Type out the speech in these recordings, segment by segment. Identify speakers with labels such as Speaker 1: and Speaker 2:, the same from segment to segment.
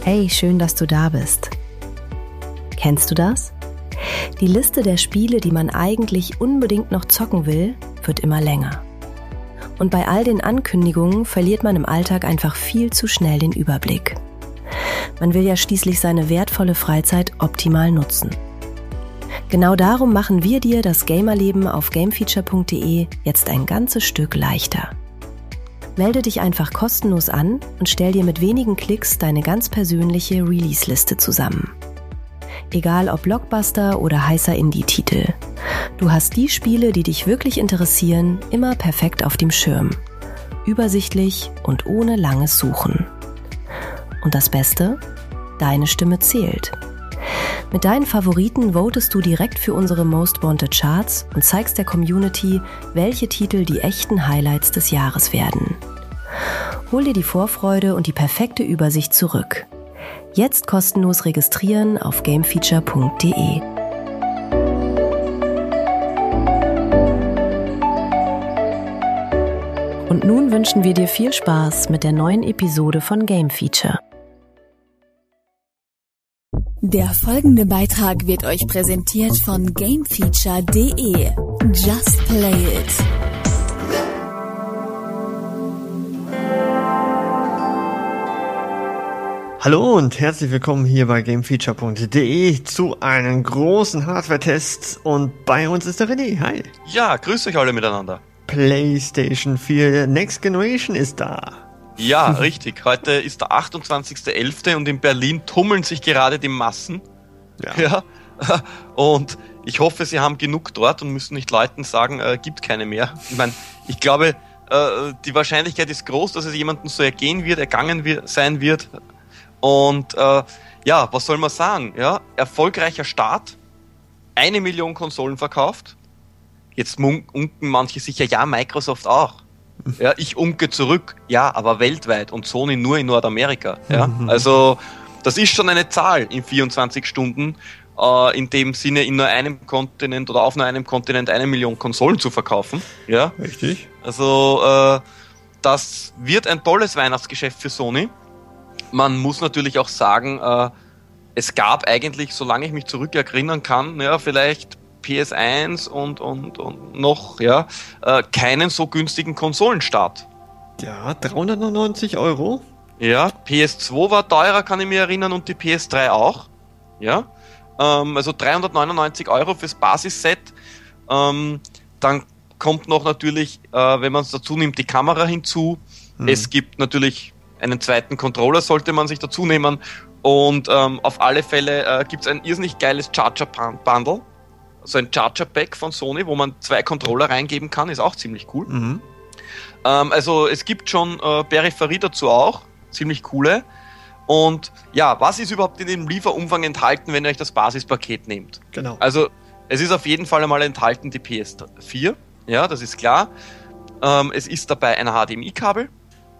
Speaker 1: Hey, schön, dass du da bist. Kennst du das? Die Liste der Spiele, die man eigentlich unbedingt noch zocken will, wird immer länger. Und bei all den Ankündigungen verliert man im Alltag einfach viel zu schnell den Überblick. Man will ja schließlich seine wertvolle Freizeit optimal nutzen. Genau darum machen wir dir das Gamerleben auf gamefeature.de jetzt ein ganzes Stück leichter. Melde dich einfach kostenlos an und stell dir mit wenigen Klicks deine ganz persönliche Release-Liste zusammen. Egal ob Blockbuster oder heißer Indie-Titel. Du hast die Spiele, die dich wirklich interessieren, immer perfekt auf dem Schirm. Übersichtlich und ohne langes Suchen. Und das Beste? Deine Stimme zählt. Mit deinen Favoriten votest du direkt für unsere Most Wanted Charts und zeigst der Community, welche Titel die echten Highlights des Jahres werden. Hol dir die Vorfreude und die perfekte Übersicht zurück. Jetzt kostenlos registrieren auf gamefeature.de. Und nun wünschen wir dir viel Spaß mit der neuen Episode von Game Feature.
Speaker 2: Der folgende Beitrag wird euch präsentiert von gamefeature.de. Just play it.
Speaker 3: Hallo und herzlich willkommen hier bei gamefeature.de zu einem großen Hardware-Test und bei uns ist der René. Hi.
Speaker 4: Ja, grüßt euch alle miteinander.
Speaker 3: PlayStation 4 Next Generation ist da.
Speaker 4: Ja, richtig. Heute ist der 28.11. und in Berlin tummeln sich gerade die Massen. Ja. Und ich hoffe, sie haben genug dort und müssen nicht Leuten sagen, gibt keine mehr. Ich meine, ich glaube, die Wahrscheinlichkeit ist groß, dass es jemandem so ergangen sein wird. Und ja, was soll man sagen? Ja, erfolgreicher Start, 1 Million Konsolen verkauft. Jetzt unken manche sicher, ja, Microsoft auch. Ja, ich unke zurück, ja, aber weltweit und Sony nur in Nordamerika. Ja, also das ist schon eine Zahl in 24 Stunden, in dem Sinne in nur einem Kontinent oder auf nur einem Kontinent 1 Million Konsolen zu verkaufen. Ja,
Speaker 3: richtig.
Speaker 4: Also das wird ein tolles Weihnachtsgeschäft für Sony. Man muss natürlich auch sagen, es gab eigentlich, solange ich mich zurückerinnern kann, ja, vielleicht PS1 und noch, ja, keinen so günstigen Konsolenstart.
Speaker 3: Ja, 399 €.
Speaker 4: Ja, PS2 war teurer, kann ich mich erinnern, und die PS3 auch. Ja, also 399 € fürs Basisset. Dann kommt noch natürlich, wenn man es dazu nimmt, die Kamera hinzu. Es gibt natürlich einen zweiten Controller, sollte man sich dazu nehmen. Und auf alle Fälle gibt es ein irrsinnig geiles Charger-Bundle. So ein Charger-Pack von Sony, wo man 2 Controller reingeben kann, ist auch ziemlich cool. Also es gibt schon Peripherie dazu auch, ziemlich coole. Und ja, was ist überhaupt in dem Lieferumfang enthalten, wenn ihr euch das Basispaket nehmt?
Speaker 3: Genau.
Speaker 4: Also es ist auf jeden Fall einmal enthalten die PS4, ja, das ist klar. Es ist dabei ein HDMI-Kabel.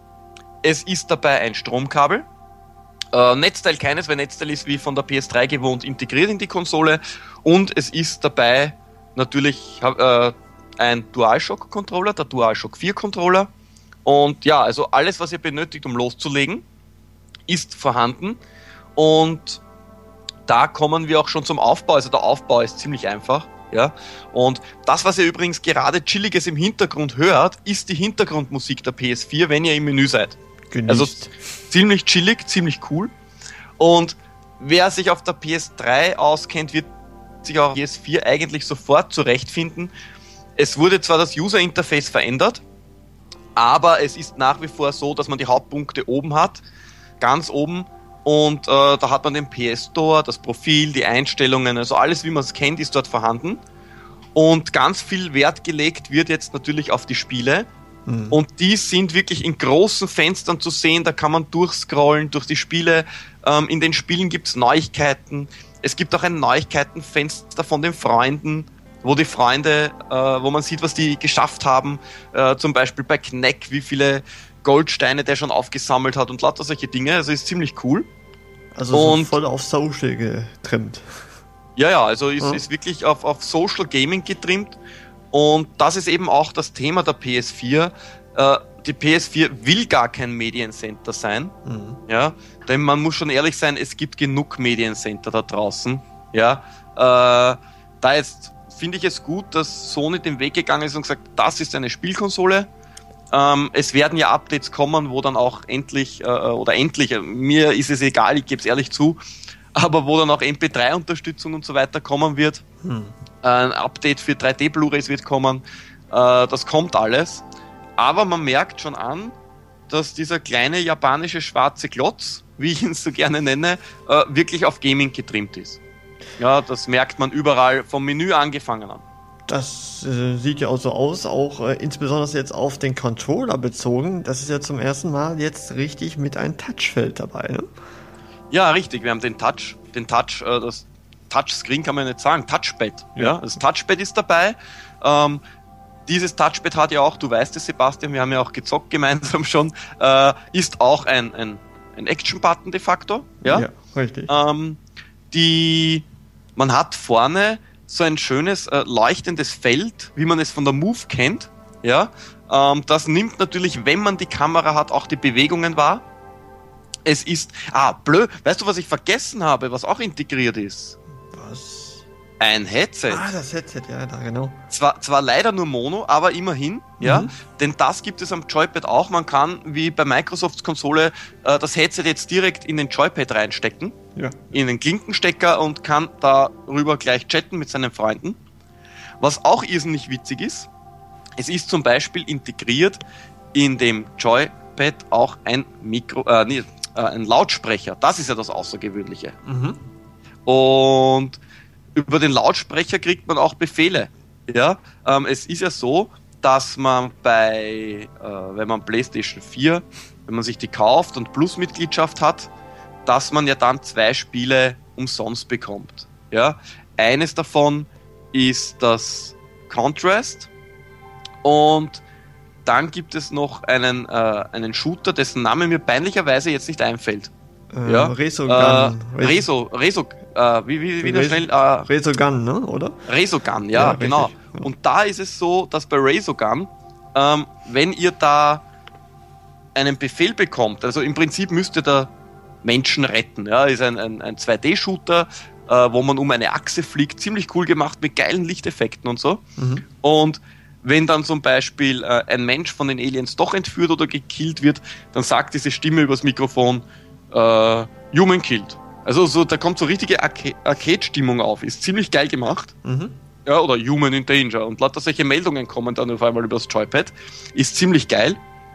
Speaker 4: Es ist dabei ein Stromkabel. Netzteil keines, weil Netzteil ist wie von der PS3 gewohnt integriert in die Konsole. Und es ist dabei natürlich ein DualShock-Controller, der DualShock 4-Controller. Und ja, also alles, was ihr benötigt, um loszulegen, ist vorhanden. Und da kommen wir auch schon zum Aufbau. Also der Aufbau ist ziemlich einfach. Ja. Und das, was ihr übrigens gerade Chilliges im Hintergrund hört, ist die Hintergrundmusik der PS4, wenn ihr im Menü seid.
Speaker 3: Genießt.
Speaker 4: Also ziemlich chillig, ziemlich cool. Und wer sich auf der PS3 auskennt, wird sich auch auf der PS4 eigentlich sofort zurechtfinden. Es wurde zwar das User-Interface verändert, aber es ist nach wie vor so, dass man die Hauptpunkte oben hat, ganz oben. Und da hat man den PS Store, das Profil, die Einstellungen, also alles, wie man es kennt, ist dort vorhanden. Und ganz viel Wert gelegt wird jetzt natürlich auf die Spiele. Und die sind wirklich in großen Fenstern zu sehen, da kann man durchscrollen durch die Spiele. In den Spielen gibt es Neuigkeiten. Es gibt auch ein Neuigkeitenfenster von den Freunden, wo die Freunde, wo man sieht, was die geschafft haben. Zum Beispiel bei Knack, wie viele Goldsteine der schon aufgesammelt hat und lauter solche Dinge. Also ist ziemlich cool.
Speaker 3: Also so voll auf Social getrimmt.
Speaker 4: Ja, also ist wirklich auf Social Gaming getrimmt. Und das ist eben auch das Thema der PS4. die PS4 will gar kein Mediencenter sein, ja, denn man muss schon ehrlich sein, es gibt genug Mediencenter da draußen, ja, da jetzt finde ich es gut, dass Sony den Weg gegangen ist und gesagt, das ist eine Spielkonsole. Es werden ja Updates kommen, wo dann auch endlich, mir ist es egal, ich gebe es ehrlich zu, aber wo dann auch MP3-Unterstützung und so weiter kommen wird. Ein Update für 3D Blu-rays wird kommen. Das kommt alles. Aber man merkt schon an, dass dieser kleine japanische schwarze Klotz, wie ich ihn so gerne nenne, wirklich auf Gaming getrimmt ist. Ja, das merkt man überall, vom Menü angefangen an.
Speaker 3: Das sieht ja auch so aus, auch insbesondere jetzt auf den Controller bezogen. Das ist ja zum ersten Mal jetzt richtig mit einem Touchfeld dabei, ne?
Speaker 4: Ja, richtig. Wir haben den Touch, das Touchscreen kann man nicht sagen, Touchpad. Ja, das Touchpad ist dabei. Dieses Touchpad hat ja auch, du weißt es, Sebastian, wir haben ja auch gezockt gemeinsam schon, ist auch ein Action-Button de facto. Ja,
Speaker 3: richtig.
Speaker 4: Man hat vorne so ein schönes leuchtendes Feld, wie man es von der Move kennt. Ja, das nimmt natürlich, wenn man die Kamera hat, auch die Bewegungen wahr. Es ist, blöd, weißt du, was ich vergessen habe, was auch integriert ist?
Speaker 3: Was?
Speaker 4: Ein Headset.
Speaker 3: Das Headset, ja, da genau.
Speaker 4: Zwar leider nur Mono, aber immerhin, ja, denn das gibt es am Joypad auch. Man kann, wie bei Microsofts Konsole, das Headset jetzt direkt in den Joypad reinstecken, in den Klinkenstecker und kann darüber gleich chatten mit seinen Freunden. Was auch irrsinnig witzig ist, es ist zum Beispiel integriert in dem Joypad auch ein ein Lautsprecher. Das ist ja das Außergewöhnliche. Und über den Lautsprecher kriegt man auch Befehle. Ja? Es ist ja so, dass man wenn man PlayStation 4, wenn man sich die kauft und Plus-Mitgliedschaft hat, dass man ja dann 2 Spiele umsonst bekommt. Ja? Eines davon ist das Contrast und dann gibt es noch einen Shooter, dessen Name mir peinlicherweise jetzt nicht einfällt.
Speaker 3: Resogun.
Speaker 4: Resogun,
Speaker 3: ne, oder?
Speaker 4: Resogun, ja, genau. Richtig. Und da ist es so, dass bei Resogun, wenn ihr da einen Befehl bekommt, also im Prinzip müsst ihr da Menschen retten, ja, ist ein 2D-Shooter, wo man um eine Achse fliegt, ziemlich cool gemacht, mit geilen Lichteffekten und so. Und wenn dann zum Beispiel ein Mensch von den Aliens doch entführt oder gekillt wird, dann sagt diese Stimme übers Mikrofon, Human killed. Also da kommt so richtige Arcade-Stimmung auf. Ist ziemlich geil gemacht. Ja, oder Human in Danger. Und lauter solche Meldungen kommen dann auf einmal über das Joypad. Ist ziemlich geil.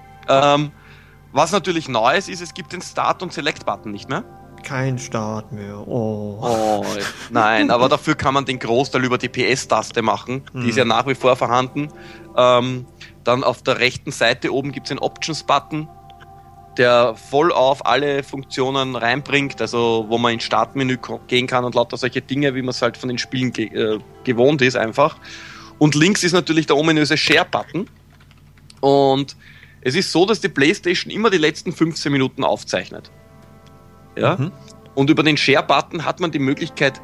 Speaker 4: Was natürlich neu ist, es gibt den Start- und Select-Button nicht mehr.
Speaker 3: Kein Start mehr. Oh.
Speaker 4: Nein, aber dafür kann man den Großteil über die PS-Taste machen. Die ist ja nach wie vor vorhanden. Dann auf der rechten Seite oben gibt es einen Options-Button, der voll auf alle Funktionen reinbringt, also wo man ins Startmenü gehen kann und lauter solche Dinge, wie man es halt von den Spielen gewohnt ist einfach. Und links ist natürlich der ominöse Share-Button. Und es ist so, dass die PlayStation immer die letzten 15 Minuten aufzeichnet. Ja? Und über den Share-Button hat man die Möglichkeit,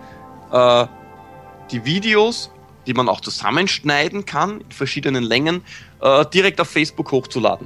Speaker 4: die Videos, die man auch zusammenschneiden kann, in verschiedenen Längen, direkt auf Facebook hochzuladen.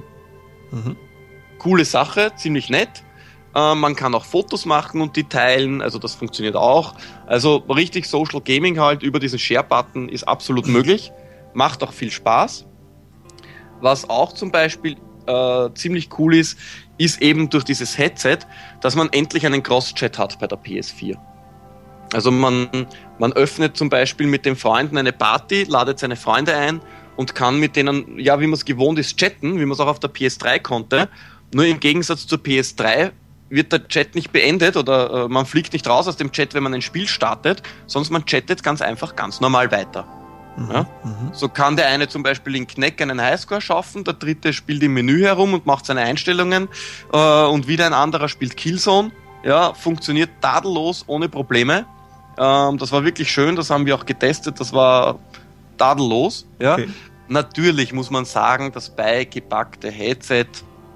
Speaker 4: Coole Sache, ziemlich nett. Man kann auch Fotos machen und die teilen, also das funktioniert auch. Also richtig Social Gaming halt über diesen Share-Button ist absolut möglich. Macht auch viel Spaß. Was auch zum Beispiel ziemlich cool ist eben durch dieses Headset, dass man endlich einen Cross-Chat hat bei der PS4. Also man öffnet zum Beispiel mit den Freunden eine Party, ladet seine Freunde ein und kann mit denen, ja, wie man es gewohnt ist, chatten, wie man es auch auf der PS3 konnte. Nur im Gegensatz zur PS3 wird der Chat nicht beendet oder man fliegt nicht raus aus dem Chat, wenn man ein Spiel startet, sondern man chattet ganz einfach ganz normal weiter. Ja? So kann der eine zum Beispiel in Knack einen Highscore schaffen, der dritte spielt im Menü herum und macht seine Einstellungen und wieder ein anderer spielt Killzone. Ja, funktioniert tadellos, ohne Probleme. Das war wirklich schön, das haben wir auch getestet, das war tadellos. Ja? Okay. Natürlich muss man sagen, das beigepackte Headset,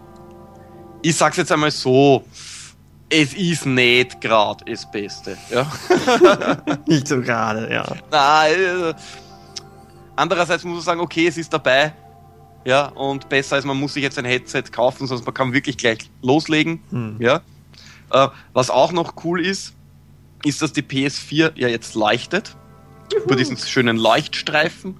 Speaker 4: ich sag's jetzt einmal so, es ist nicht gerade das Beste. Ja?
Speaker 3: Nicht so gerade, ja.
Speaker 4: Nein, andererseits muss man sagen, okay, es ist dabei. ja, und besser als man muss sich jetzt ein Headset kaufen, sondern man kann wirklich gleich loslegen, ja. Was auch noch cool ist, dass die PS4 ja jetzt leuchtet, über diesen schönen Leuchtstreifen,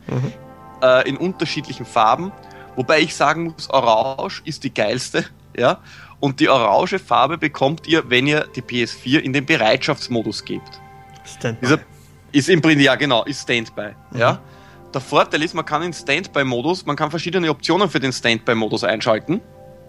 Speaker 4: in unterschiedlichen Farben, wobei ich sagen muss, Orange ist die geilste, ja, und die orange Farbe bekommt ihr, wenn ihr die PS4 in den Bereitschaftsmodus gebt.
Speaker 3: Standby.
Speaker 4: Ist im Prinzip, ja genau, ist Standby, ja. Der Vorteil ist, man kann in Standby-Modus, man kann verschiedene Optionen für den Standby-Modus einschalten.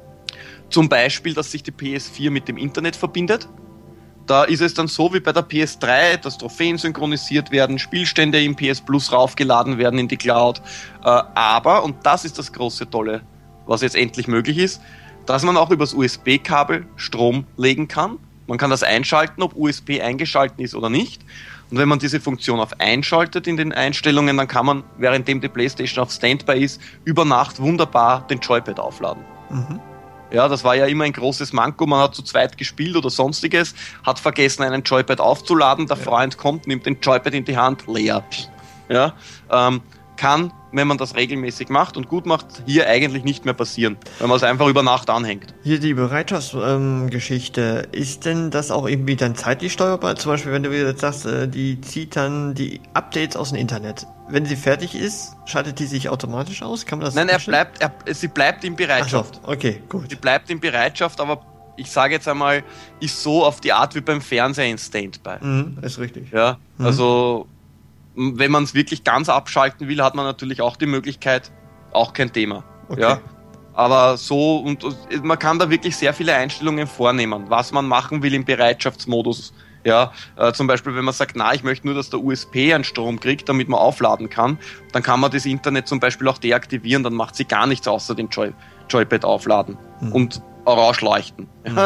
Speaker 4: Zum Beispiel, dass sich die PS4 mit dem Internet verbindet. Da ist es dann so wie bei der PS3, dass Trophäen synchronisiert werden, Spielstände im PS Plus raufgeladen werden in die Cloud. Aber, und das ist das große Tolle, was jetzt endlich möglich ist, dass man auch übers USB-Kabel Strom legen kann. Man kann das einschalten, ob USB eingeschalten ist oder nicht. Und wenn man diese Funktion auf einschaltet in den Einstellungen, dann kann man, währenddem die PlayStation auf Standby ist, über Nacht wunderbar den Joypad aufladen. Ja, das war ja immer ein großes Manko, man hat zu zweit gespielt oder sonstiges, hat vergessen, einen Joypad aufzuladen, der Freund kommt, nimmt den Joypad in die Hand, leer. Ja, kann, wenn man das regelmäßig macht und gut macht, hier eigentlich nicht mehr passieren, weil man es einfach über Nacht anhängt.
Speaker 3: Hier die Bereitschaftsgeschichte, ist denn das auch irgendwie dann zeitlich steuerbar? Zum Beispiel, wenn du jetzt sagst, die zieht dann die Updates aus dem Internet. Wenn sie fertig ist, schaltet die sich automatisch aus? Kann man das?
Speaker 4: Nein, sie bleibt in Bereitschaft.
Speaker 3: Ach so, okay, gut.
Speaker 4: Sie bleibt in Bereitschaft, aber ich sage jetzt einmal, ist so auf die Art wie beim Fernseher in Standby.
Speaker 3: Ist richtig.
Speaker 4: Ja, also wenn man es wirklich ganz abschalten will, hat man natürlich auch die Möglichkeit, auch kein Thema. Okay. Ja, aber so, und man kann da wirklich sehr viele Einstellungen vornehmen, was man machen will im Bereitschaftsmodus. Ja, zum Beispiel, wenn man sagt, ich möchte nur, dass der USB einen Strom kriegt, damit man aufladen kann, dann kann man das Internet zum Beispiel auch deaktivieren, dann macht sie gar nichts außer den Joypad aufladen und orange leuchten.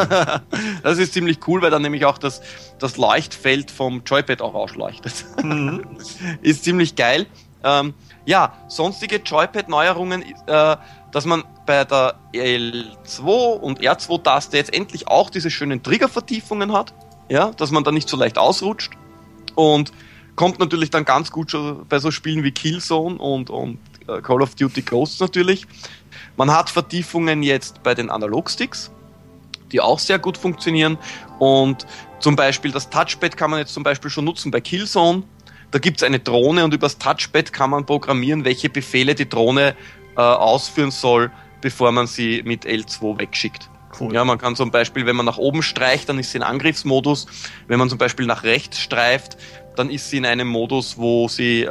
Speaker 4: Das ist ziemlich cool, weil dann nämlich auch das Leuchtfeld vom Joypad orange leuchtet. Ist ziemlich geil. Sonstige Joypad-Neuerungen, dass man bei der L2 und R2-Taste jetzt endlich auch diese schönen Triggervertiefungen hat. Ja, dass man da nicht so leicht ausrutscht, und kommt natürlich dann ganz gut schon bei so Spielen wie Killzone und Call of Duty Ghosts natürlich. Man hat Vertiefungen jetzt bei den Analogsticks, die auch sehr gut funktionieren, und zum Beispiel das Touchpad kann man jetzt zum Beispiel schon nutzen bei Killzone. Da gibt es eine Drohne und übers Touchpad kann man programmieren, welche Befehle die Drohne ausführen soll, bevor man sie mit L2 wegschickt. Cool. Ja, man kann zum Beispiel, wenn man nach oben streicht, dann ist sie in Angriffsmodus. Wenn man zum Beispiel nach rechts streift, dann ist sie in einem Modus, wo sie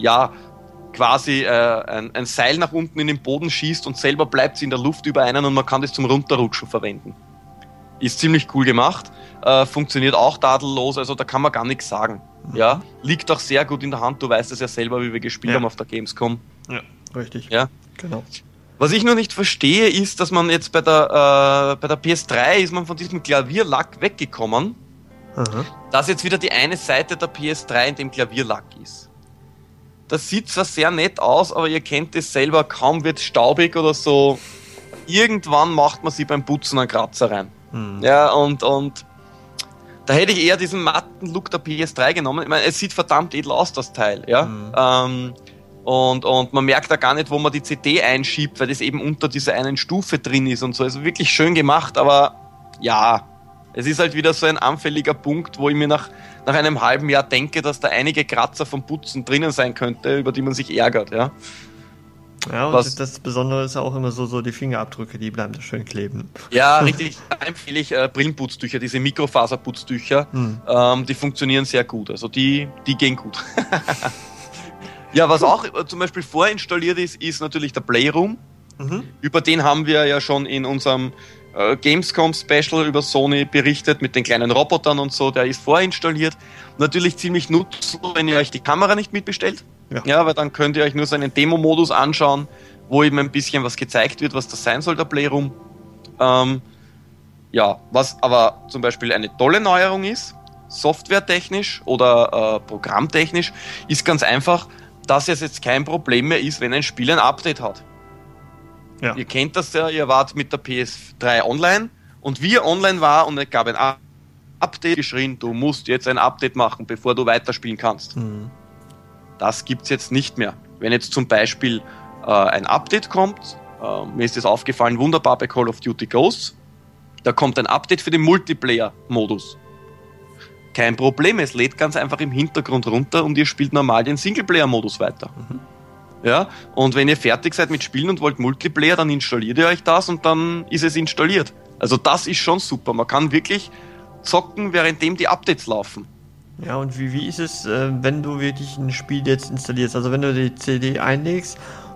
Speaker 4: quasi ein Seil nach unten in den Boden schießt und selber bleibt sie in der Luft über einen und man kann das zum Runterrutschen verwenden. Ist ziemlich cool gemacht, funktioniert auch tadellos, also da kann man gar nichts sagen. Ja, liegt auch sehr gut in der Hand, du weißt es ja selber, wie wir gespielt haben auf der Gamescom.
Speaker 3: Ja, richtig.
Speaker 4: Ja,
Speaker 3: genau.
Speaker 4: Was ich nur nicht verstehe, ist, dass man jetzt bei der PS3 ist man von diesem Klavierlack weggekommen, dass jetzt wieder die eine Seite der PS3 in dem Klavierlack ist. Das sieht zwar sehr nett aus, aber ihr kennt es selber, kaum wird es staubig oder so, irgendwann macht man sie beim Putzen einen Kratzer rein. Ja, und da hätte ich eher diesen matten Look der PS3 genommen. Ich meine, es sieht verdammt edel aus, das Teil, ja. Und man merkt da gar nicht, wo man die CD einschiebt, weil das eben unter dieser einen Stufe drin ist und so. Also wirklich schön gemacht, aber ja, es ist halt wieder so ein anfälliger Punkt, wo ich mir nach einem halben Jahr denke, dass da einige Kratzer vom Putzen drinnen sein könnte, über die man sich ärgert, ja.
Speaker 3: Ja, und das Besondere ist auch immer so die Fingerabdrücke, die bleiben da schön kleben.
Speaker 4: Ja, richtig. Da empfehle ich Brillenputztücher, diese Mikrofaserputztücher, die funktionieren sehr gut, also die gehen gut. Ja, was auch zum Beispiel vorinstalliert ist natürlich der Playroom. Über den haben wir ja schon in unserem Gamescom-Special über Sony berichtet, mit den kleinen Robotern und so, der ist vorinstalliert. Natürlich ziemlich nutzlos, wenn ihr euch die Kamera nicht mitbestellt. Ja, weil dann könnt ihr euch nur so einen Demo-Modus anschauen, wo eben ein bisschen was gezeigt wird, was das sein soll, der Playroom. Was aber zum Beispiel eine tolle Neuerung ist, softwaretechnisch oder programmtechnisch, ist ganz einfach, dass es jetzt kein Problem mehr ist, wenn ein Spiel ein Update hat. Ja. Ihr kennt das ja, ihr wart mit der PS3 online und wie ihr online war und es gab ein Update geschrien, du musst jetzt ein Update machen, bevor du weiterspielen kannst. Das gibt's jetzt nicht mehr. Wenn jetzt zum Beispiel ein Update kommt mir ist das aufgefallen, wunderbar bei Call of Duty Ghosts. Da kommt ein Update für den Multiplayer-Modus. Kein Problem, es lädt ganz einfach im Hintergrund runter und ihr spielt normal den Singleplayer-Modus weiter. Ja, und wenn ihr fertig seid mit Spielen und wollt Multiplayer, dann installiert ihr euch das und dann ist es installiert. Also das ist schon super. Man kann wirklich zocken, währenddem die Updates laufen.
Speaker 3: Ja, und wie ist es, wenn du wirklich ein Spiel jetzt installierst? Also wenn du die CD einlegst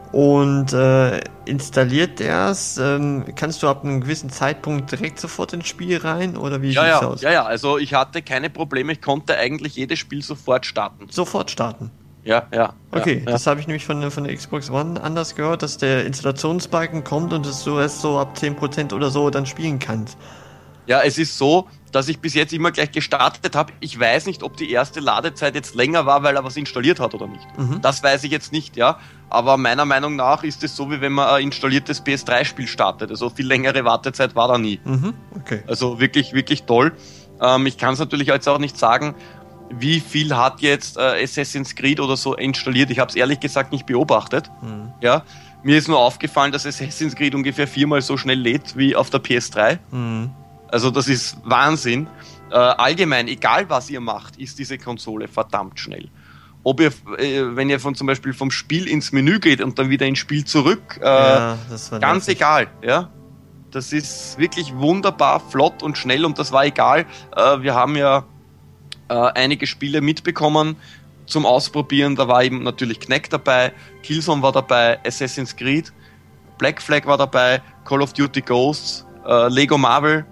Speaker 3: und installiert er's, kannst du ab einem gewissen Zeitpunkt direkt sofort ins Spiel rein oder wie sieht's aus?
Speaker 4: Ja, also ich hatte keine Probleme, ich konnte eigentlich jedes Spiel sofort starten.
Speaker 3: Sofort starten?
Speaker 4: Ja.
Speaker 3: Okay, das habe ich nämlich von der Xbox One anders gehört, dass der Installationsbalken kommt und dass du erst so ab 10% oder so dann spielen kannst.
Speaker 4: Ja, es ist so, dass ich bis jetzt immer gleich gestartet habe. Ich weiß nicht, ob die erste Ladezeit jetzt länger war, weil er was installiert hat oder nicht. Das weiß ich jetzt nicht, ja. Aber meiner Meinung nach ist es so, wie wenn man ein installiertes PS3-Spiel startet. Also viel längere Wartezeit war da nie.
Speaker 3: Okay.
Speaker 4: Also wirklich, wirklich toll. Ich kann es natürlich jetzt auch nicht sagen, wie viel hat jetzt Assassin's Creed oder so installiert. Ich habe es ehrlich gesagt nicht beobachtet. Ja. Mir ist nur aufgefallen, dass Assassin's Creed ungefähr 4-mal so schnell lädt wie auf der PS3. Also das ist Wahnsinn. Allgemein, egal was ihr macht, ist diese Konsole verdammt schnell. Ob ihr, wenn ihr zum Beispiel vom Spiel ins Menü geht und dann wieder ins Spiel zurück, das war ganz egal. Ja? Das ist wirklich wunderbar flott und schnell und das war egal. Wir haben ja einige Spiele mitbekommen zum Ausprobieren. Da war eben natürlich Knack dabei, Killzone war dabei, Assassin's Creed, Black Flag war dabei, Call of Duty Ghosts, Lego Marvel.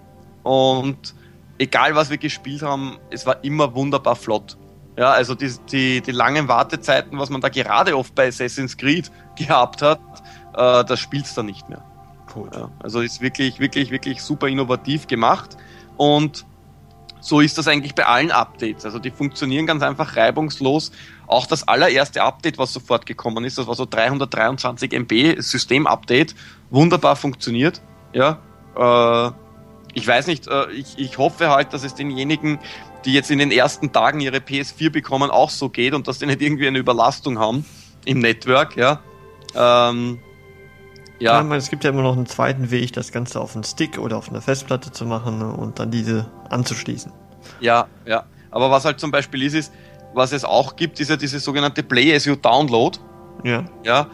Speaker 4: Und egal was wir gespielt haben, es war immer wunderbar flott. Ja, also die langen Wartezeiten, was man da gerade oft bei Assassin's Creed gehabt hat, das spielt's da nicht mehr.
Speaker 3: Cool.
Speaker 4: Ja, also ist wirklich, wirklich, wirklich super innovativ gemacht und so ist das eigentlich bei allen Updates. Also die funktionieren ganz einfach reibungslos. Auch das allererste Update, was sofort gekommen ist, das war so 323 MB System-Update, wunderbar funktioniert. Ja, ich weiß nicht, ich hoffe halt, dass es denjenigen, die jetzt in den ersten Tagen ihre PS4 bekommen, auch so geht und dass die nicht irgendwie eine Überlastung haben im Network, ja.
Speaker 3: Es gibt ja immer noch einen zweiten Weg, das Ganze auf einen Stick oder auf einer Festplatte zu machen und dann diese anzuschließen.
Speaker 4: Ja. Aber was halt zum Beispiel ist, was es auch gibt, ist ja diese sogenannte Play as you Download. Ja.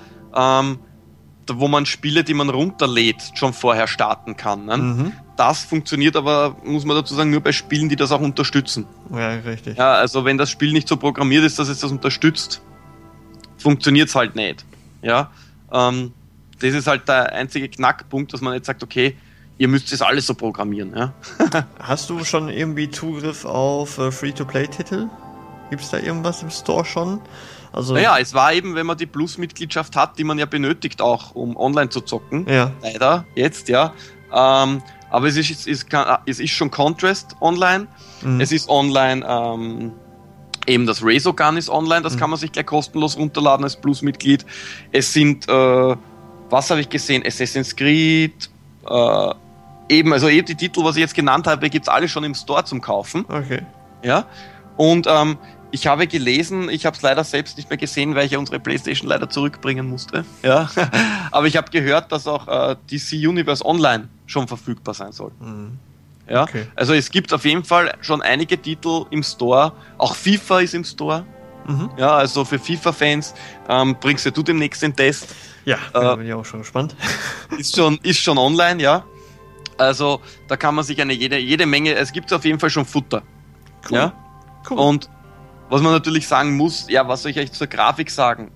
Speaker 4: Wo man Spiele, die man runterlädt, schon vorher starten kann. Ne? Das funktioniert aber, muss man dazu sagen, nur bei Spielen, die das auch unterstützen.
Speaker 3: Ja, richtig.
Speaker 4: Ja, also wenn das Spiel nicht so programmiert ist, dass es das unterstützt, funktioniert es halt nicht. Ja, das ist halt der einzige Knackpunkt, dass man jetzt sagt, okay, ihr müsst das alles so programmieren. Ja?
Speaker 3: Hast du schon irgendwie Zugriff auf Free-to-Play-Titel? Gibt es da irgendwas im Store schon? Also
Speaker 4: naja, es war eben, wenn man die Plus-Mitgliedschaft hat, die man ja benötigt auch, um online zu zocken.
Speaker 3: Ja.
Speaker 4: Leider, jetzt, ja. Aber es ist schon Contrast online. Es ist online, eben das Resogun ist online, das kann man sich gleich kostenlos runterladen als Plus-Mitglied. Es sind, was habe ich gesehen? Assassin's Creed, eben die Titel, was ich jetzt genannt habe, gibt es alle schon im Store zum Kaufen.
Speaker 3: Okay.
Speaker 4: Ja. Und ich habe gelesen, ich habe es leider selbst nicht mehr gesehen, weil ich ja unsere PlayStation leider zurückbringen musste. Ja. Aber ich habe gehört, dass auch DC Universe Online schon verfügbar sein soll. Ja.
Speaker 3: Okay.
Speaker 4: Also es gibt auf jeden Fall schon einige Titel im Store. Auch FIFA ist im Store. Ja, also für FIFA-Fans bringst du demnächst den Test.
Speaker 3: Ja, da bin ich auch schon gespannt.
Speaker 4: Ist schon online, ja. Also da kann man sich jede Menge, es gibt auf jeden Fall schon Futter.
Speaker 3: Cool.
Speaker 4: Ja.
Speaker 3: Cool.
Speaker 4: Und was man natürlich sagen muss, ja, was soll ich euch zur Grafik sagen?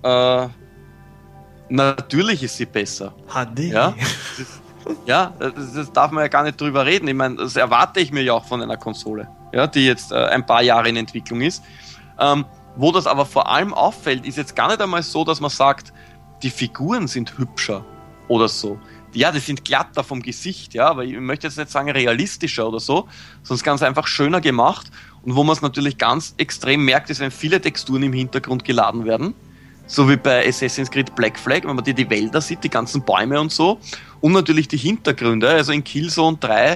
Speaker 4: Natürlich ist sie besser.
Speaker 3: HD.
Speaker 4: Ja, das darf man ja gar nicht drüber reden. Ich meine, das erwarte ich mir ja auch von einer Konsole, ja, die jetzt ein paar Jahre in Entwicklung ist. Wo das aber vor allem auffällt, ist jetzt gar nicht einmal so, dass man sagt, die Figuren sind hübscher oder so. Ja, die sind glatter vom Gesicht, ja, aber ich möchte jetzt nicht sagen realistischer oder so, sondern ganz einfach schöner gemacht. Und wo man es natürlich ganz extrem merkt, ist, wenn viele Texturen im Hintergrund geladen werden. So wie bei Assassin's Creed Black Flag, wenn man die Wälder sieht, die ganzen Bäume und so. Und natürlich die Hintergründe, also in Killzone 3,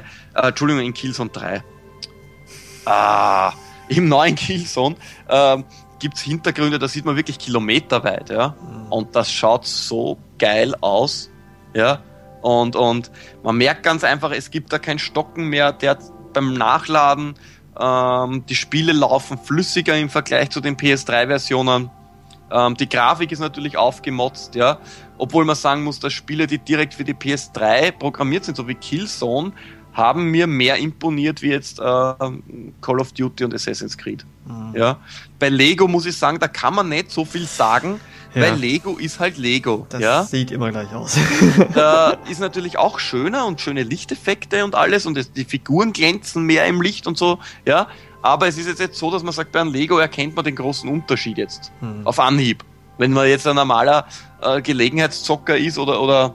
Speaker 4: im neuen Killzone gibt es Hintergründe, da sieht man wirklich kilometerweit, ja. Und das schaut so geil aus. Ja, und man merkt ganz einfach, es gibt da kein Stocken mehr, der beim Nachladen, die Spiele laufen flüssiger im Vergleich zu den PS3-Versionen. Die Grafik ist natürlich aufgemotzt, ja, obwohl man sagen muss, dass Spiele, die direkt für die PS3 programmiert sind, so wie Killzone, haben mir mehr imponiert wie jetzt Call of Duty und Assassin's Creed. Ja. Bei Lego muss ich sagen, da kann man nicht so viel sagen, weil Lego ist halt Lego.
Speaker 3: Das sieht immer gleich aus.
Speaker 4: Ist natürlich auch schöner und schöne Lichteffekte und alles und die Figuren glänzen mehr im Licht und so, ja. Aber es ist jetzt so, dass man sagt, bei einem Lego erkennt man den großen Unterschied jetzt auf Anhieb. Wenn man jetzt ein normaler Gelegenheitszocker ist oder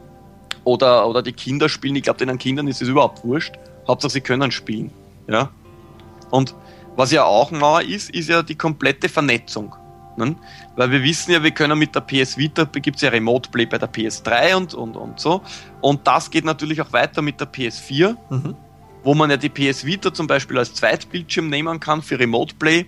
Speaker 4: die Kinder spielen, ich glaube, den Kindern ist es überhaupt wurscht. Hauptsache, sie können spielen. Ja? Und was ja auch neu ist ja die komplette Vernetzung. Ne? Weil wir wissen ja, wir können mit der PS Vita, gibt es ja Remote Play bei der PS3 und so. Und das geht natürlich auch weiter mit der PS4, wo man ja die PS Vita zum Beispiel als Zweitbildschirm nehmen kann für Remote Play.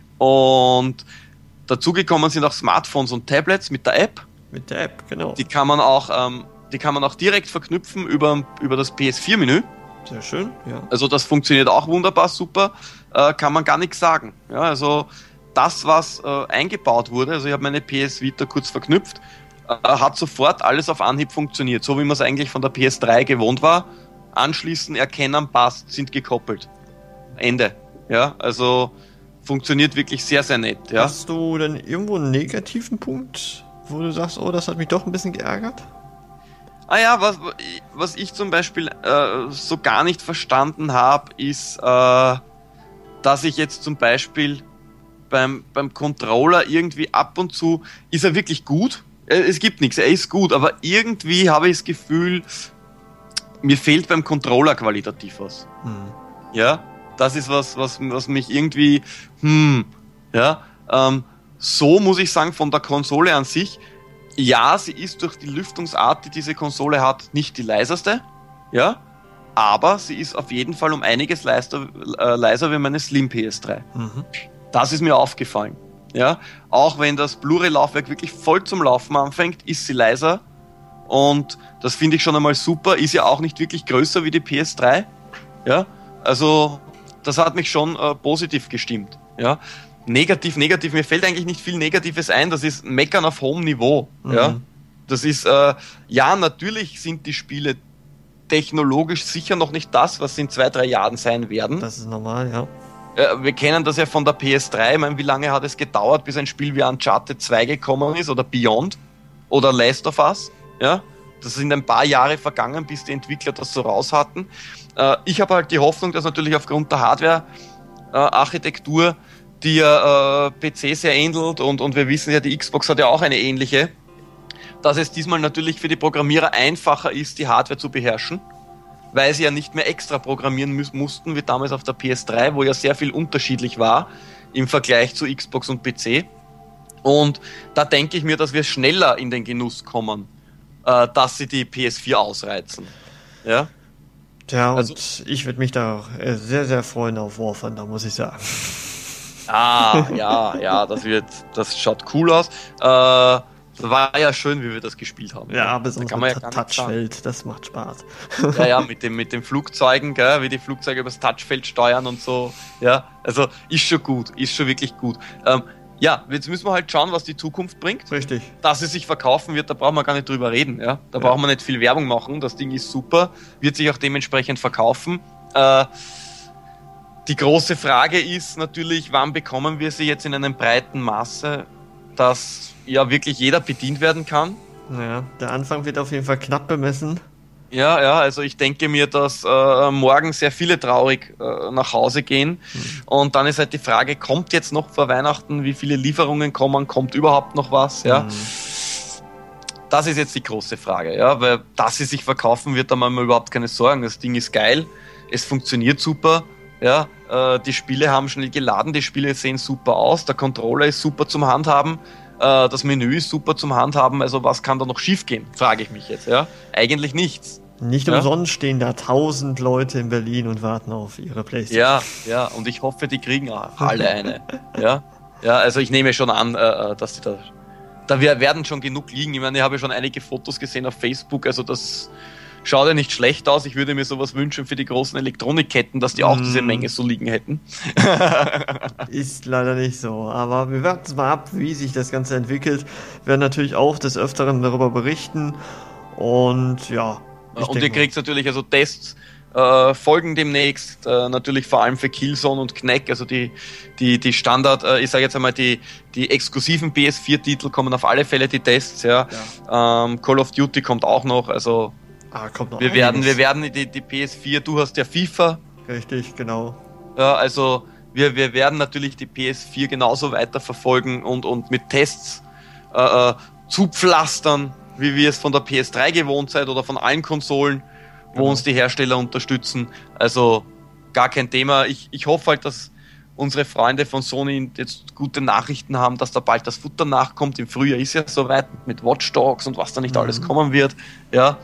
Speaker 4: Und dazugekommen sind auch Smartphones und Tablets mit der App.
Speaker 3: Mit der App, genau.
Speaker 4: Die kann man auch direkt verknüpfen über das PS4-Menü.
Speaker 3: Sehr schön, ja.
Speaker 4: Also das funktioniert auch wunderbar, super. Kann man gar nichts sagen. Ja, also das, was eingebaut wurde, also ich habe meine PS Vita kurz verknüpft, hat sofort alles auf Anhieb funktioniert. So wie man es eigentlich von der PS3 gewohnt war. Anschließen, erkennen, passt, sind gekoppelt. Ende. Ja, also funktioniert wirklich sehr, sehr nett. Ja.
Speaker 3: Hast du denn irgendwo einen negativen Punkt, wo du sagst, oh, das hat mich doch ein bisschen geärgert?
Speaker 4: Ah ja, was ich zum Beispiel so gar nicht verstanden habe, ist, dass ich jetzt zum Beispiel beim Controller irgendwie ab und zu, ist er wirklich gut? Es gibt nichts, er ist gut, aber irgendwie habe ich das Gefühl, mir fehlt beim Controller qualitativ was. Ja, das ist was mich irgendwie, so muss ich sagen, von der Konsole an sich, ja, sie ist durch die Lüftungsart, die diese Konsole hat, nicht die leiseste, ja, aber sie ist auf jeden Fall um einiges leiser wie meine Slim PS3. Das ist mir aufgefallen, ja. Auch wenn das Blu-ray-Laufwerk wirklich voll zum Laufen anfängt, ist sie leiser und das finde ich schon einmal super, ist ja auch nicht wirklich größer wie die PS3, ja. Also, das hat mich schon positiv gestimmt, ja. Negativ, mir fällt eigentlich nicht viel Negatives ein, das ist Meckern auf hohem Niveau, ja. Das ist, natürlich sind die Spiele technologisch sicher noch nicht das, was sie in 2-3 Jahren sein werden.
Speaker 3: Das ist normal, ja.
Speaker 4: Wir kennen das ja von der PS3, ich meine, wie lange hat es gedauert, bis ein Spiel wie Uncharted 2 gekommen ist, oder Beyond, oder Last of Us, ja. Das sind ein paar Jahre vergangen, bis die Entwickler das so raus hatten. Ich habe halt die Hoffnung, dass natürlich aufgrund der Hardware-Architektur die PC sehr ähnelt und wir wissen ja, die Xbox hat ja auch eine ähnliche, dass es diesmal natürlich für die Programmierer einfacher ist, die Hardware zu beherrschen, weil sie ja nicht mehr extra programmieren mussten, wie damals auf der PS3, wo ja sehr viel unterschiedlich war im Vergleich zu Xbox und PC. Und da denke ich mir, dass wir schneller in den Genuss kommen, dass sie die PS4 ausreizen. Ja?
Speaker 3: Ja, und also, ich würde mich da auch sehr, sehr freuen auf War Thunder, muss ich sagen. Das schaut cool aus. War ja schön, wie wir das gespielt haben. Ja, besonders mit Touchfeld, das macht Spaß.
Speaker 4: Ja, mit den Flugzeugen, gell, wie die Flugzeuge übers Touchfeld steuern und so. Ja, also ist schon gut, ist schon wirklich gut. Jetzt müssen wir halt schauen, was die Zukunft bringt.
Speaker 3: Richtig.
Speaker 4: Dass es sich verkaufen wird, da brauchen wir gar nicht drüber reden. Ja? Da brauchen wir nicht viel Werbung machen, das Ding ist super, wird sich auch dementsprechend verkaufen. Die große Frage ist natürlich, wann bekommen wir sie jetzt in einem breiten Maße, dass ja wirklich jeder bedient werden kann.
Speaker 3: Ja, der Anfang wird auf jeden Fall knapp bemessen.
Speaker 4: Ja, also ich denke mir, dass morgen sehr viele traurig nach Hause gehen. Und dann ist halt die Frage, kommt jetzt noch vor Weihnachten, wie viele Lieferungen kommen, kommt überhaupt noch was? Ja? Das ist jetzt die große Frage, ja, weil dass sie sich verkaufen wird, da machen wir überhaupt keine Sorgen. Das Ding ist geil, es funktioniert super. Ja, die Spiele haben schnell geladen, die Spiele sehen super aus, der Controller ist super zum Handhaben, das Menü ist super zum Handhaben, also was kann da noch schief gehen, frage ich mich jetzt, ja. Eigentlich nichts.
Speaker 3: Nicht umsonst stehen da 1000 Leute in Berlin und warten auf ihre Playstation.
Speaker 4: Ja, und ich hoffe, die kriegen alle eine. Ja, also ich nehme schon an, dass die da da werden schon genug liegen. Ich meine, ich habe schon einige Fotos gesehen auf Facebook, also das schaut ja nicht schlecht aus. Ich würde mir sowas wünschen für die großen Elektronikketten, dass die auch diese Menge so liegen hätten.
Speaker 3: Ist leider nicht so, aber wir warten mal ab, wie sich das Ganze entwickelt. Wir werden natürlich auch des Öfteren darüber berichten und ja.
Speaker 4: Und ihr kriegt natürlich also Tests, folgen demnächst, natürlich vor allem für Killzone und Knack, also die Standard, ich sage jetzt einmal, die exklusiven PS4-Titel kommen auf alle Fälle, die Tests, ja. Call of Duty kommt auch noch, also
Speaker 3: kommt noch
Speaker 4: wir werden die PS4, du hast ja FIFA.
Speaker 3: Richtig, genau.
Speaker 4: Ja, also wir werden natürlich die PS4 genauso weiterverfolgen und mit Tests zupflastern, wie wir es von der PS3 gewohnt seid oder von allen Konsolen, wo uns die Hersteller unterstützen. Also gar kein Thema. Ich hoffe halt, dass unsere Freunde von Sony jetzt gute Nachrichten haben, dass da bald das Futter nachkommt. Im Frühjahr ist ja soweit mit Watch Dogs und was da nicht alles kommen wird. Ja.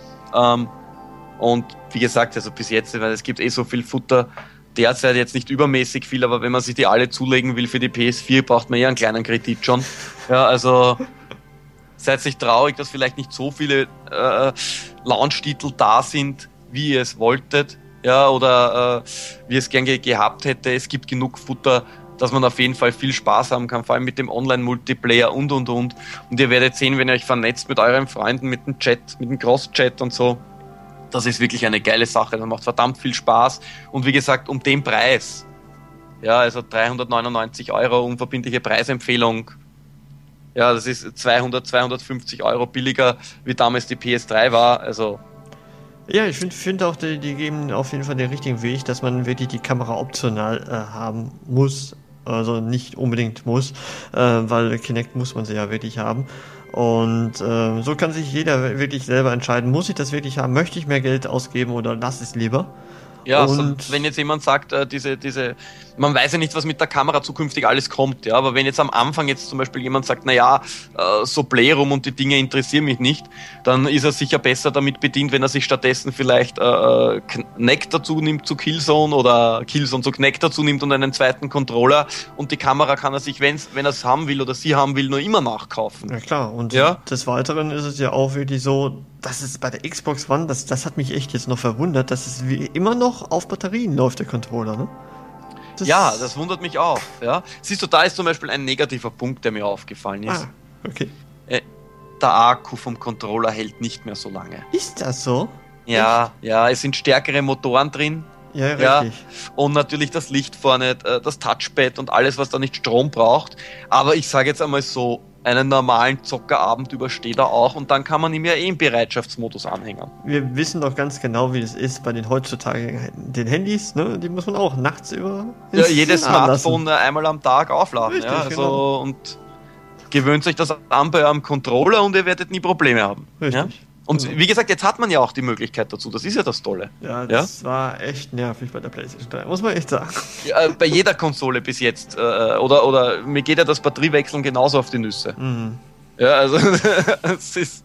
Speaker 4: Und wie gesagt, also bis jetzt, weil es gibt so viel Futter, derzeit jetzt nicht übermäßig viel, aber wenn man sich die alle zulegen will für die PS4, braucht man einen kleinen Kredit schon. Ja, also seid nicht traurig, dass vielleicht nicht so viele Launch-Titel da sind, wie ihr es wolltet, ja, oder wie es gern gehabt hätte. Es gibt genug Futter, dass man auf jeden Fall viel Spaß haben kann, vor allem mit dem Online-Multiplayer und. Und ihr werdet sehen, wenn ihr euch vernetzt mit euren Freunden, mit dem Chat, mit dem Cross-Chat und so. Das ist wirklich eine geile Sache. Das macht verdammt viel Spaß. Und wie gesagt, um den Preis, ja, also 399 €, unverbindliche Preisempfehlung. Ja, das ist 250 € billiger, wie damals die PS3 war. Also
Speaker 3: ja, ich finde auch, die geben auf jeden Fall den richtigen Weg, dass man wirklich die Kamera optional haben muss. Also nicht unbedingt muss, weil Kinect muss man sie ja wirklich haben. Und so kann sich jeder wirklich selber entscheiden, muss ich das wirklich haben, möchte ich mehr Geld ausgeben oder lass es lieber.
Speaker 4: Ja, so, wenn jetzt jemand sagt, man weiß ja nicht, was mit der Kamera zukünftig alles kommt, ja, aber wenn jetzt am Anfang jetzt zum Beispiel jemand sagt, so Playroom und die Dinge interessieren mich nicht, dann ist er sicher besser damit bedient, wenn er sich stattdessen vielleicht Knack dazu nimmt zu Killzone oder Killzone zu Knack dazu nimmt und einen zweiten Controller, und die Kamera kann er sich, wenn er es haben will oder sie haben will, nur immer nachkaufen.
Speaker 3: Ja klar, und
Speaker 4: ja?
Speaker 3: des Weiteren ist es ja auch wirklich so, dass es bei der Xbox One, das hat mich echt jetzt noch verwundert, dass es wie immer noch auf Batterien läuft, der Controller, ne?
Speaker 4: Das wundert mich auch. Ja. Siehst du, da ist zum Beispiel ein negativer Punkt, der mir aufgefallen ist.
Speaker 3: Okay.
Speaker 4: Der Akku vom Controller hält nicht mehr so lange.
Speaker 3: Ist das so?
Speaker 4: Ja, es sind stärkere Motoren drin.
Speaker 3: Ja, richtig.
Speaker 4: Ja. Und natürlich das Licht vorne, das Touchpad und alles, was da nicht Strom braucht. Aber ich sage jetzt einmal so, einen normalen Zockerabend übersteht er auch, und dann kann man ihm ja im Bereitschaftsmodus anhängen.
Speaker 3: Wir wissen doch ganz genau, wie das ist bei den heutzutage den Handys, ne? Die muss man auch nachts über
Speaker 4: jedes Smartphone einmal am Tag aufladen. Richtig, ja, also, genau. Und gewöhnt euch das an bei eurem Controller und ihr werdet nie Probleme haben.
Speaker 3: Richtig.
Speaker 4: Ja? Und wie gesagt, jetzt hat man ja auch die Möglichkeit dazu. Das ist ja das Tolle.
Speaker 3: Ja, das war echt nervig bei der PlayStation 3, muss man echt sagen. Ja,
Speaker 4: bei jeder Konsole bis jetzt. Oder mir geht ja das Batteriewechseln genauso auf die Nüsse.
Speaker 3: Mhm.
Speaker 4: Ja, also es ist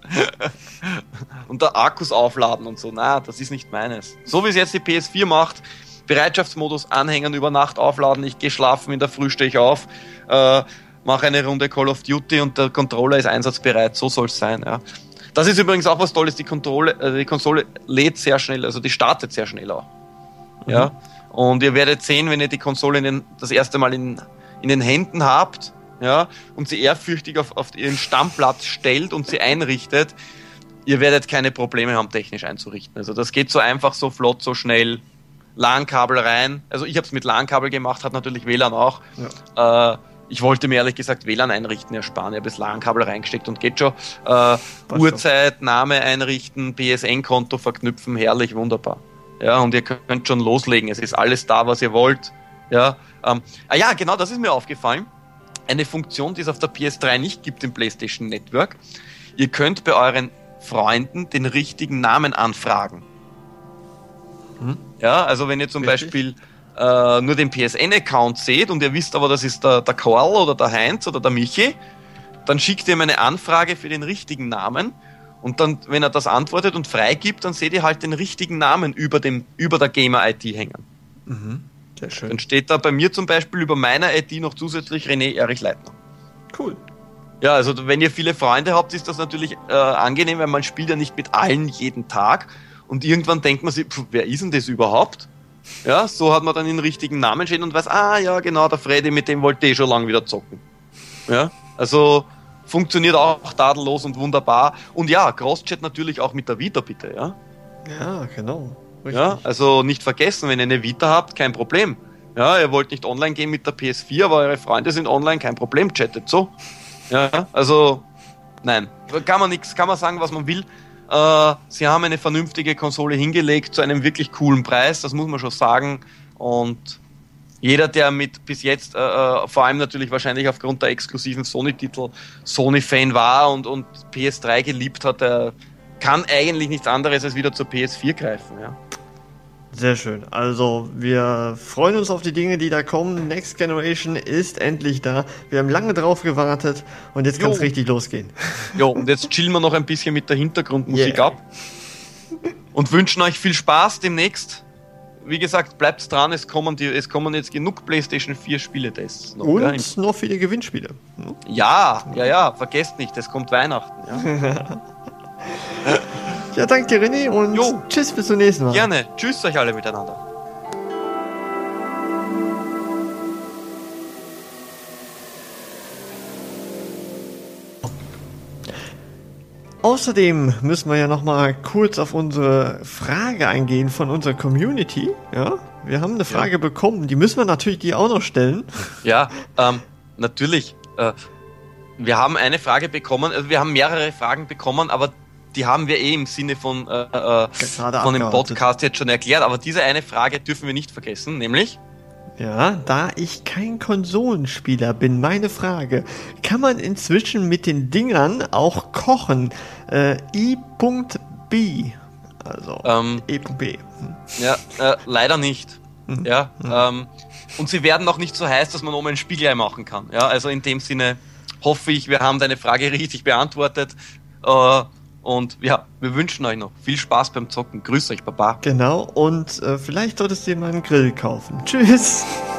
Speaker 4: und der Akkus aufladen und so, das ist nicht meines. So wie es jetzt die PS4 macht, Bereitschaftsmodus anhängen, über Nacht aufladen, ich gehe schlafen, in der Früh stehe ich auf, mache eine Runde Call of Duty und der Controller ist einsatzbereit. So soll es sein, ja. Das ist übrigens auch was Tolles, die Konsole lädt sehr schnell, also die startet sehr schnell auch. Mhm. Ja? Und ihr werdet sehen, wenn ihr die Konsole das erste Mal in den Händen habt, ja, und sie ehrfürchtig auf ihren Stammplatz stellt und sie einrichtet, ihr werdet keine Probleme haben, technisch einzurichten. Also das geht so einfach, so flott, so schnell. LAN-Kabel rein. Also ich habe es mit LAN-Kabel gemacht, hat natürlich WLAN auch. Ja. Ich wollte mir ehrlich gesagt WLAN einrichten ersparen. Ich habe das LAN-Kabel reingesteckt und geht schon. Uhrzeit, Name einrichten, PSN-Konto verknüpfen, herrlich, wunderbar. Ja, und ihr könnt schon loslegen. Es ist alles da, was ihr wollt. Ja, genau, das ist mir aufgefallen. Eine Funktion, die es auf der PS3 nicht gibt im PlayStation Network. Ihr könnt bei euren Freunden den richtigen Namen anfragen. Ja, also wenn ihr zum Beispiel nur den PSN-Account seht und ihr wisst aber, das ist der Karl oder der Heinz oder der Michi, dann schickt ihr ihm eine Anfrage für den richtigen Namen, und dann, wenn er das antwortet und freigibt, dann seht ihr halt den richtigen Namen über der Gamer-ID hängen.
Speaker 3: Mhm. Sehr schön.
Speaker 4: Dann steht da bei mir zum Beispiel über meiner ID noch zusätzlich René Erich Leitner.
Speaker 3: Cool.
Speaker 4: Ja, also wenn ihr viele Freunde habt, ist das natürlich angenehm, weil man spielt ja nicht mit allen jeden Tag und irgendwann denkt man sich, wer ist denn das überhaupt? Ja, so hat man dann den richtigen Namen stehen und weiß, ja genau, der Freddy, mit dem wollte ich schon lange wieder zocken. Ja, also funktioniert auch tadellos und wunderbar. Und ja, Crosschat natürlich auch mit der Vita, bitte, ja?
Speaker 3: Ja, genau. Richtig.
Speaker 4: Ja, also nicht vergessen, wenn ihr eine Vita habt, kein Problem. Ja, ihr wollt nicht online gehen mit der PS4, aber eure Freunde sind online, kein Problem, chattet so. Ja, also, nein, kann man sagen, was man will. Sie haben eine vernünftige Konsole hingelegt zu einem wirklich coolen Preis, das muss man schon sagen. Und jeder, der mit bis jetzt, vor allem natürlich wahrscheinlich aufgrund der exklusiven Sony-Titel, Sony-Fan war und PS3 geliebt hat, der kann eigentlich nichts anderes als wieder zur PS4 greifen. Ja.
Speaker 3: Sehr schön. Also wir freuen uns auf die Dinge, die da kommen. Next Generation ist endlich da. Wir haben lange drauf gewartet und jetzt kann es richtig losgehen.
Speaker 4: Jo, und jetzt chillen wir noch ein bisschen mit der Hintergrundmusik ab und wünschen euch viel Spaß demnächst. Wie gesagt, bleibt dran, es kommen jetzt genug PlayStation 4 Spieletests.
Speaker 3: Und noch viele Gewinnspiele.
Speaker 4: Ja, vergesst nicht, es kommt Weihnachten. Ja.
Speaker 3: Ja, danke dir, René, und tschüss, bis zum nächsten Mal.
Speaker 4: Gerne, tschüss euch alle miteinander.
Speaker 3: Außerdem müssen wir ja nochmal kurz auf unsere Frage eingehen von unserer Community. Ja, wir haben eine Frage bekommen, die müssen wir natürlich dir auch noch stellen.
Speaker 4: Ja, natürlich. Wir haben eine Frage bekommen, also wir haben mehrere Fragen bekommen, aber die haben wir im Sinne von dem Podcast jetzt schon erklärt, aber diese eine Frage dürfen wir nicht vergessen, nämlich...
Speaker 3: Ja, da ich kein Konsolenspieler bin, meine Frage, kann man inzwischen mit den Dingern auch kochen? I.B. Also E.B.
Speaker 4: Ja, leider nicht. Ja, und sie werden auch nicht so heiß, dass man oben ein Spiegelei machen kann. Ja, also in dem Sinne hoffe ich, wir haben deine Frage richtig beantwortet. Und ja, wir wünschen euch noch viel Spaß beim Zocken. Grüß euch, Baba.
Speaker 3: Genau, und vielleicht solltest du dir mal einen Grill kaufen. Tschüss.